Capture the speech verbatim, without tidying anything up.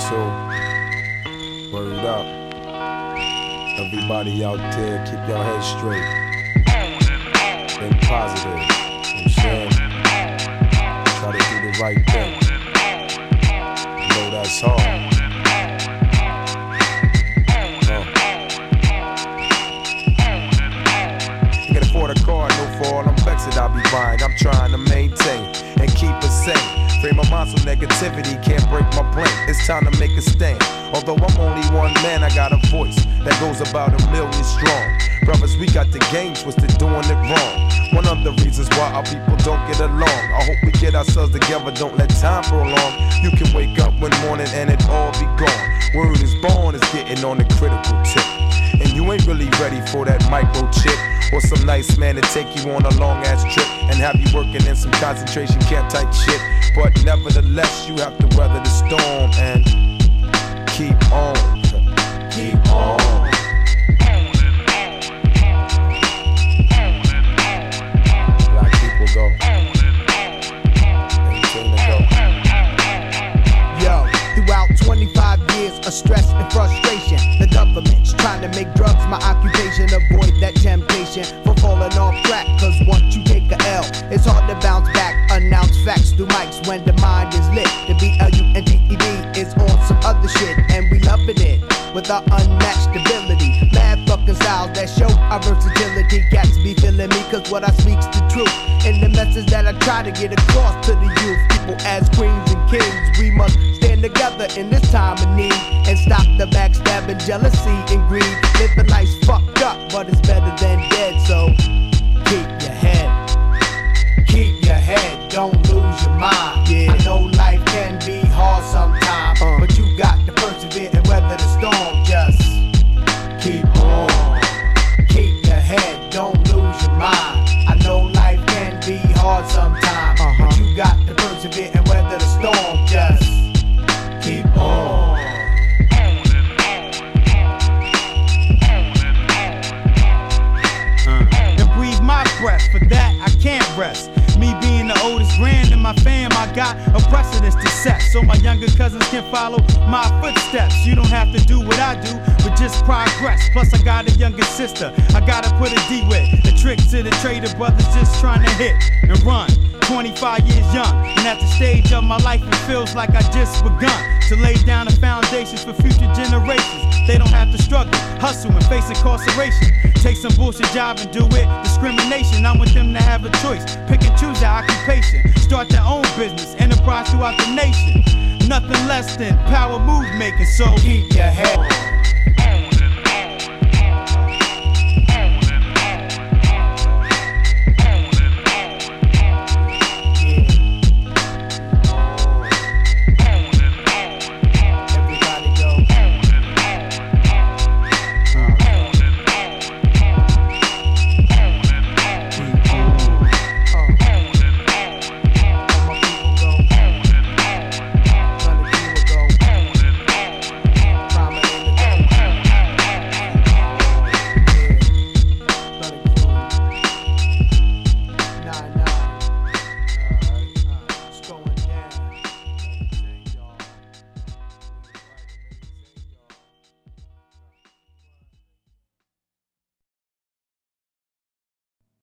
too. Word up. Everybody out there, keep your head straight. Think positive. You know what I'm saying? Try to do the right thing. You know that's hard. You can afford a car, no fall. I'm vexed that I'll be buying. I'm trying to maintain and keep it sane. Frame of mind so negativity can't break my brain. It's time to make a stand. Although I'm only one man, I got a voice that goes about a million strong. Brothers, we got the game twisted, doing it wrong. One of the reasons why our people don't get along. I hope we get ourselves together, don't let time prolong. You can wake up one morning and it all be gone. Word is born is getting on the critical tip. And you ain't really ready for that microchip or some nice man to take you on a long ass trip and have you working in some concentration camp type shit. But nevertheless, you have to weather the storm and keep on, keep on. Black people go. Anything to go. Yo, throughout twenty-five years of stress and frustration, the government's trying to make drugs my occupation. Avoid that temptation for falling off track, cause once you take a L, it's hard to bounce back. Announce facts through mics when the mind is lit. The B L U N D E D is on some other shit, and we loving it with our unmatched ability. Mad fucking styles that show our versatility. Cats be feeling me cause what I speak's the truth. And the message that I try to get across to the youth. People as queens and kings, we must stand together in this time of need and stop the backstabbing, jealousy and greed. Living life's fucked up, but it's better than dead. So keep your head, keep your head, don't lose your mind. Yeah. I know life can be hard sometimes, uh. but you got to persevere and weather the storm. Just keep on, keep your head, don't lose your mind. I know life can be hard sometimes, uh-huh. but you got to persevere and weather the storm. Just keep on. Uh. And breathe my breath, for that I can't rest. Me being the oldest grand in my fam, I got a precedence to set, so my younger cousins can follow my footsteps. You don't have to do what I do, but just progress. Plus I got a younger sister, I gotta put a D with. The trick to the trader brothers just trying to hit and run. twenty-five years young, and at the stage of my life it feels like I just begun to lay down the foundations for future generations. They don't have to struggle, hustle, and face incarceration. Take some bullshit job and do it. Discrimination, I want them to have a choice. Pick and choose their occupation. Start their own business, enterprise throughout the nation. Nothing less than power move making, so keep your head.